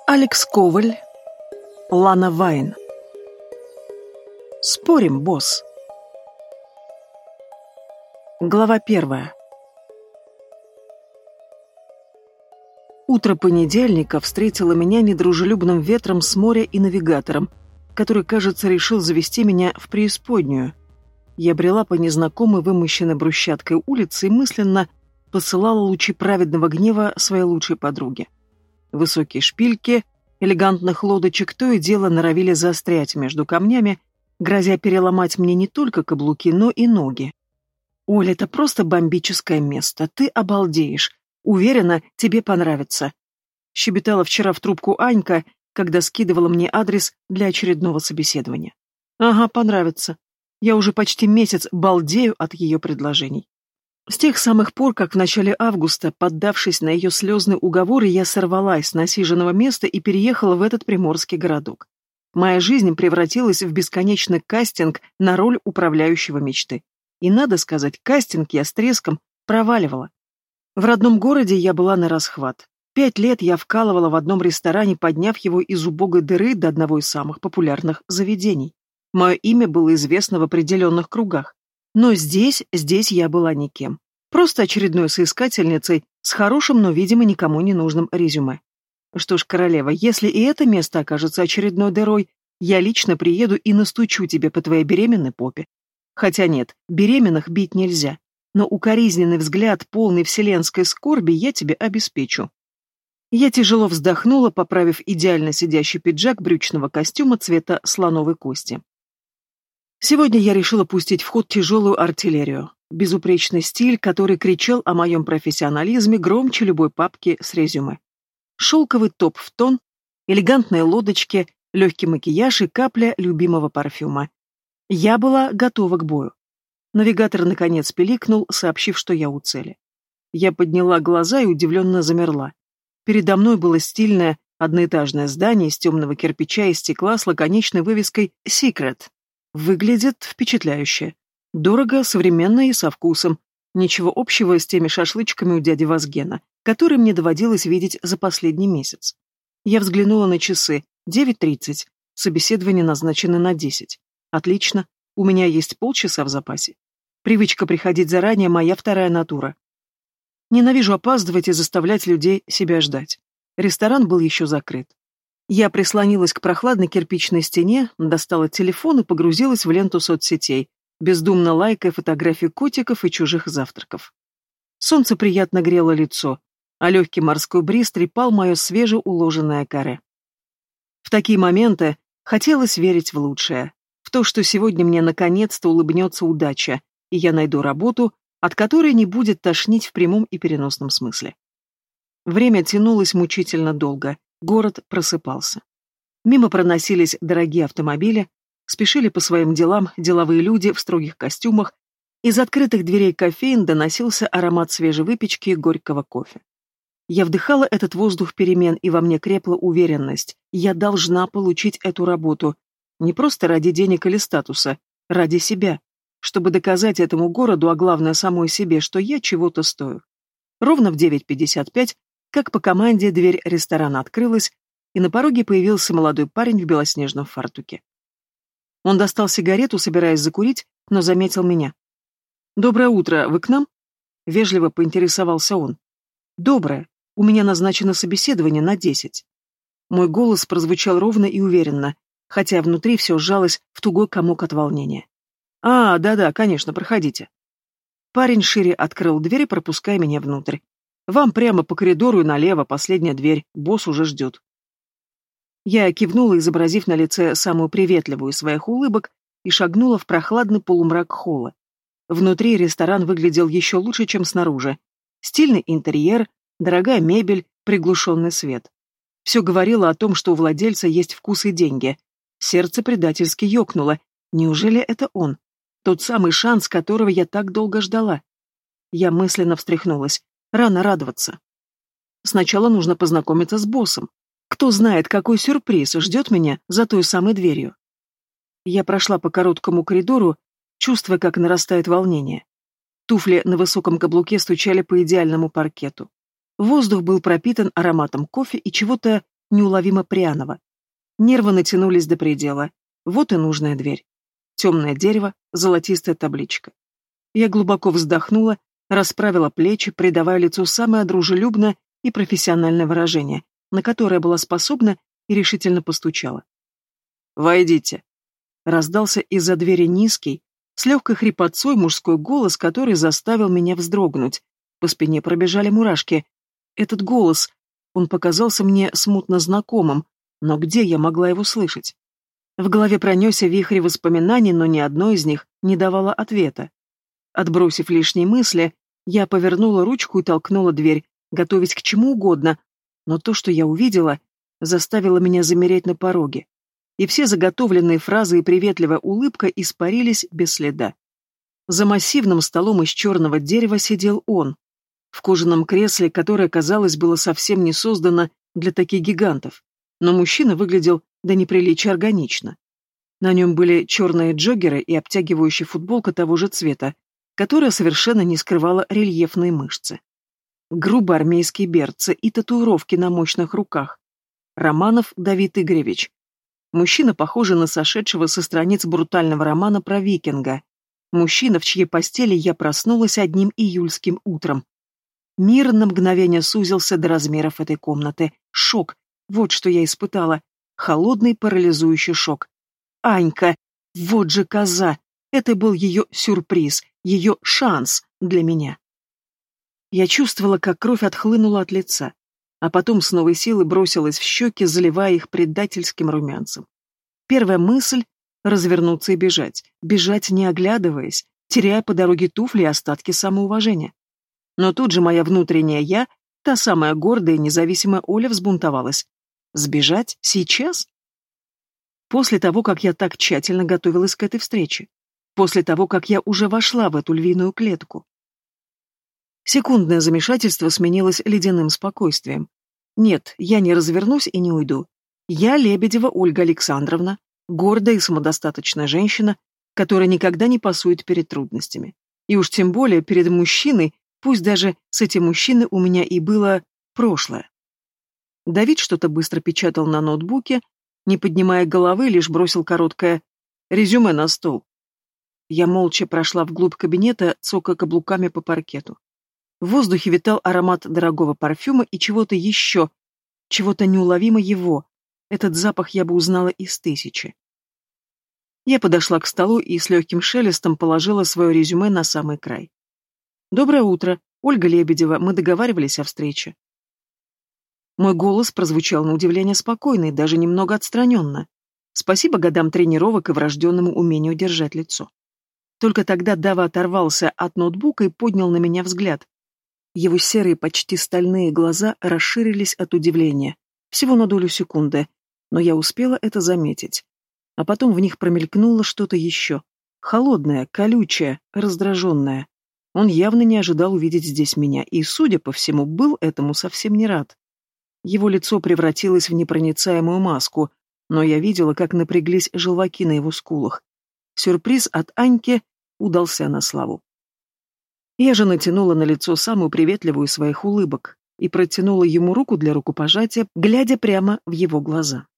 Алекс Коваль, Лана Вайн. Спорим, босс. Глава 1. Утро понедельника встретило меня недружелюбным ветром с моря и навигатором, который, кажется, решил завести меня в преисподнюю. Я брела по незнакомой, вымощенной брусчаткой улице и мысленно посылала лучи праведного гнева своей лучшей подруге. Высокие шпильки элегантных лодочек то и дело норовили застрять между камнями, грозя переломать мне не только каблуки, но и ноги. «Оля, это просто бомбическое место, ты обалдеешь. Уверена, тебе понравится», — щебетала вчера в трубку Анька, когда скидывала мне адрес для очередного собеседования. «Ага, понравится. Я уже почти месяц балдею от ее предложений». С тех самых пор, как в начале августа, поддавшись на ее слезные уговоры, я сорвалась с насиженного места и переехала в этот приморский городок. Моя жизнь превратилась в бесконечный кастинг на роль управляющего мечты. И, надо сказать, кастинг я с треском проваливала. В родном городе я была на расхват. 5 лет я вкалывала в одном ресторане, подняв его из убогой дыры до одного из самых популярных заведений. Мое имя было известно в определенных кругах. Но здесь я была никем. Просто очередной соискательницей с хорошим, но, видимо, никому не нужным резюме. Что ж, королева, если и это место окажется очередной дырой, я лично приеду и настучу тебе по твоей беременной попе. Хотя нет, беременных бить нельзя. Но укоризненный взгляд, полный вселенской скорби, я тебе обеспечу. Я тяжело вздохнула, поправив идеально сидящий пиджак брючного костюма цвета слоновой кости. Сегодня я решила пустить в ход тяжелую артиллерию. Безупречный стиль, который кричал о моем профессионализме громче любой папки с резюме. Шелковый топ в тон, элегантные лодочки, легкий макияж и капля любимого парфюма. Я была готова к бою. Навигатор наконец пиликнул, сообщив, что я у цели. Я подняла глаза и удивленно замерла. Передо мной было стильное одноэтажное здание из темного кирпича и стекла с лаконичной вывеской «Secret». Выглядит впечатляюще. Дорого, современно и со вкусом. Ничего общего с теми шашлычками у дяди Вазгена, которые мне доводилось видеть за последний месяц. Я взглянула на часы. 9:30. Собеседование назначено на 10. Отлично. У меня есть полчаса в запасе. Привычка приходить заранее — моя вторая натура. Ненавижу опаздывать и заставлять людей себя ждать. Ресторан был еще закрыт. Я прислонилась к прохладной кирпичной стене, достала телефон и погрузилась в ленту соцсетей, бездумно лайкая фотографии котиков и чужих завтраков. Солнце приятно грело лицо, а легкий морской бриз трепал мое свежеуложенное каре. В такие моменты хотелось верить в лучшее, в то, что сегодня мне наконец-то улыбнется удача, и я найду работу, от которой не будет тошнить в прямом и переносном смысле. Время тянулось мучительно долго. Город просыпался. Мимо проносились дорогие автомобили, спешили по своим делам деловые люди в строгих костюмах, из открытых дверей кофеин доносился аромат свежей выпечки и горького кофе. Я вдыхала этот воздух перемен, и во мне крепла уверенность. Я должна получить эту работу. Не просто ради денег или статуса, ради себя, чтобы доказать этому городу, а главное самой себе, что я чего-то стою. Ровно в 9:55 как по команде дверь ресторана открылась, и на пороге появился молодой парень в белоснежном фартуке. Он достал сигарету, собираясь закурить, но заметил меня. «Доброе утро, вы к нам?» Вежливо поинтересовался он. «Доброе. У меня назначено собеседование на 10». Мой голос прозвучал ровно и уверенно, хотя внутри все сжалось в тугой комок от волнения. «А, да-да, конечно, проходите». Парень шире открыл дверь, пропуская меня внутрь. «Вам прямо по коридору и налево, последняя дверь, босс уже ждет». Я кивнула, изобразив на лице самую приветливую из своих улыбок, и шагнула в прохладный полумрак холла. Внутри ресторан выглядел еще лучше, чем снаружи. Стильный интерьер, дорогая мебель, приглушенный свет. Все говорило о том, что у владельца есть вкус и деньги. Сердце предательски ёкнуло. Неужели это он? Тот самый шанс, которого я так долго ждала? Я мысленно встряхнулась. Рано радоваться. Сначала нужно познакомиться с боссом. Кто знает, какой сюрприз ждет меня за той самой дверью. Я прошла по короткому коридору, чувствуя, как нарастает волнение. Туфли на высоком каблуке стучали по идеальному паркету. Воздух был пропитан ароматом кофе и чего-то неуловимо пряного. Нервы натянулись до предела. Вот и нужная дверь. Темное дерево, золотистая табличка. Я глубоко вздохнула, расправила плечи, придавая лицу самое дружелюбное и профессиональное выражение, на которое была способна, и решительно постучала. «Войдите!» Раздался из-за двери низкий, с легкой хрипотцой мужской голос, который заставил меня вздрогнуть. По спине пробежали мурашки. Этот голос, он показался мне смутно знакомым, но где я могла его слышать? В голове пронесся вихрь воспоминаний, но ни одно из них не давало ответа. Отбросив лишние мысли, я повернула ручку и толкнула дверь, готовясь к чему угодно, но то, что я увидела, заставило меня замереть на пороге. И все заготовленные фразы и приветливая улыбка испарились без следа. За массивным столом из черного дерева сидел он, в кожаном кресле, которое, казалось, было совсем не создано для таких гигантов, но мужчина выглядел до неприличия органично. На нем были черные джоггеры и обтягивающая футболка того же цвета, которая совершенно не скрывала рельефные мышцы. Грубо армейские берцы и татуировки на мощных руках. Романов Давид Игоревич. Мужчина, похожий на сошедшего со страниц брутального романа про викинга. Мужчина, в чьей постели я проснулась одним июльским утром. Мир на мгновение сузился до размеров этой комнаты. Шок. Вот что я испытала. Холодный парализующий шок. Анька. Вот же коза. Это был ее сюрприз, ее шанс для меня. Я чувствовала, как кровь отхлынула от лица, а потом с новой силой бросилась в щеки, заливая их предательским румянцем. Первая мысль — развернуться и бежать. Бежать, не оглядываясь, теряя по дороге туфли и остатки самоуважения. Но тут же моя внутренняя я, та самая гордая и независимая Оля, взбунтовалась. Сбежать? Сейчас? После того, как я так тщательно готовилась к этой встрече. После того, как я уже вошла в эту львиную клетку. Секундное замешательство сменилось ледяным спокойствием. Нет, я не развернусь и не уйду. Я Лебедева Ольга Александровна, гордая и самодостаточная женщина, которая никогда не пасует перед трудностями. И уж тем более перед мужчиной, пусть даже с этим мужчиной у меня и было прошлое. Давид что-то быстро печатал на ноутбуке, не поднимая головы, лишь бросил короткое резюме на стол. Я молча прошла вглубь кабинета, цокая каблуками по паркету. В воздухе витал аромат дорогого парфюма и чего-то еще, чего-то неуловимо его. Этот запах я бы узнала из тысячи. Я подошла к столу и с легким шелестом положила свое резюме на самый край. «Доброе утро, Ольга Лебедева, мы договаривались о встрече». Мой голос прозвучал на удивление спокойно и даже немного отстраненно. Спасибо годам тренировок и врожденному умению держать лицо. Только тогда Дава оторвался от ноутбука и поднял на меня взгляд. Его серые, почти стальные глаза расширились от удивления. Всего на долю секунды, но я успела это заметить. А потом в них промелькнуло что-то еще. Холодное, колючее, раздраженное. Он явно не ожидал увидеть здесь меня и, судя по всему, был этому совсем не рад. Его лицо превратилось в непроницаемую маску, но я видела, как напряглись желваки на его скулах. Сюрприз от Аньки удался на славу. Я же натянула на лицо самую приветливую из своих улыбок и протянула ему руку для рукопожатия, глядя прямо в его глаза.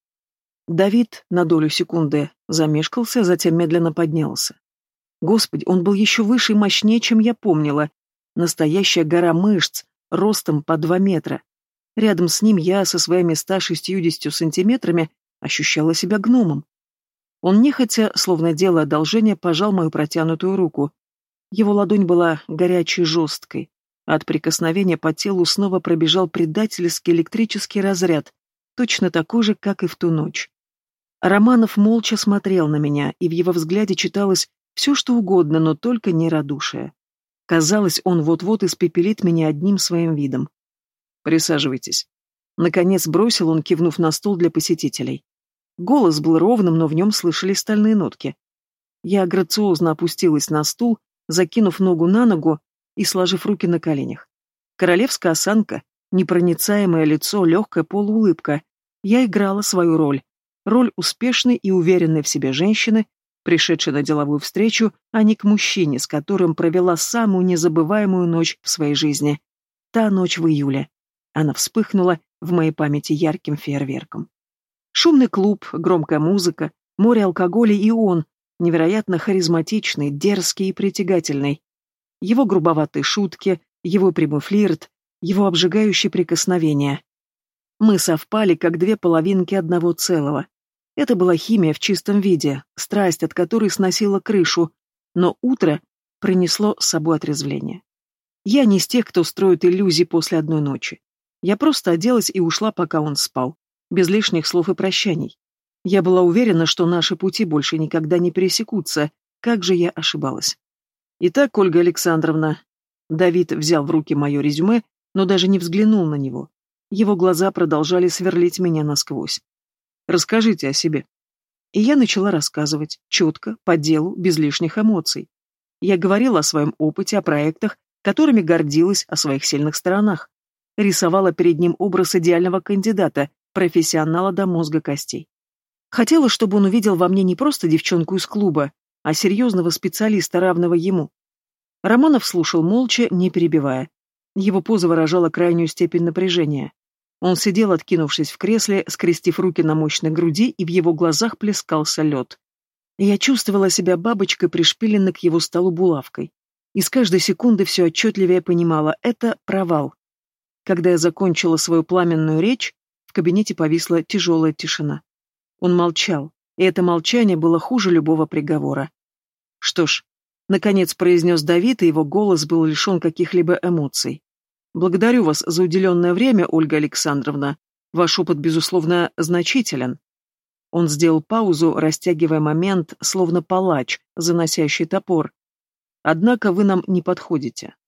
Давид на долю секунды замешкался, затем медленно поднялся. Господи, он был еще выше и мощнее, чем я помнила. Настоящая гора мышц, ростом по 2 метра. Рядом с ним я со своими 160 сантиметрами ощущала себя гномом. Он нехотя, словно делая одолжение, пожал мою протянутую руку. Его ладонь была горячей и жесткой. От прикосновения по телу снова пробежал предательский электрический разряд, точно такой же, как и в ту ночь. Романов молча смотрел на меня, и в его взгляде читалось все, что угодно, но только не радушие. Казалось, он вот-вот испепелит меня одним своим видом. «Присаживайтесь». Наконец бросил он, кивнув на стол для посетителей. Голос был ровным, но в нем слышались стальные нотки. Я грациозно опустилась на стул, закинув ногу на ногу и сложив руки на коленях. Королевская осанка, непроницаемое лицо, легкая полуулыбка. Я играла свою роль. Роль успешной и уверенной в себе женщины, пришедшей на деловую встречу, а не к мужчине, с которым провела самую незабываемую ночь в своей жизни. Та ночь в июле. Она вспыхнула в моей памяти ярким фейерверком. Шумный клуб, громкая музыка, море алкоголя и он, невероятно харизматичный, дерзкий и притягательный. Его грубоватые шутки, его прямой флирт, его обжигающие прикосновения. Мы совпали, как две половинки одного целого. Это была химия в чистом виде, страсть, от которой сносила крышу, но утро принесло с собой отрезвление. Я не из тех, кто строит иллюзии после одной ночи. Я просто оделась и ушла, пока он спал, без лишних слов и прощаний. Я была уверена, что наши пути больше никогда не пересекутся, как же я ошибалась. Итак, Ольга Александровна, Давид взял в руки мое резюме, но даже не взглянул на него. Его глаза продолжали сверлить меня насквозь. Расскажите о себе. И я начала рассказывать, четко, по делу, без лишних эмоций. Я говорила о своем опыте, о проектах, которыми гордилась, о своих сильных сторонах. Рисовала перед ним образ идеального кандидата, профессионала до мозга костей. Хотела, чтобы он увидел во мне не просто девчонку из клуба, а серьезного специалиста, равного ему. Романов слушал молча, не перебивая. Его поза выражала крайнюю степень напряжения. Он сидел, откинувшись в кресле, скрестив руки на мощной груди, и в его глазах плескался лед. Я чувствовала себя бабочкой, пришпиленной к его столу булавкой. И с каждой секунды все отчетливее понимала — это провал. Когда я закончила свою пламенную речь, в кабинете повисла тяжелая тишина. Он молчал, и это молчание было хуже любого приговора. Что ж, наконец произнес Давид, и его голос был лишен каких-либо эмоций. Благодарю вас за уделенное время, Ольга Александровна. Ваш опыт, безусловно, значителен. Он сделал паузу, растягивая момент, словно палач, заносящий топор. Однако вы нам не подходите.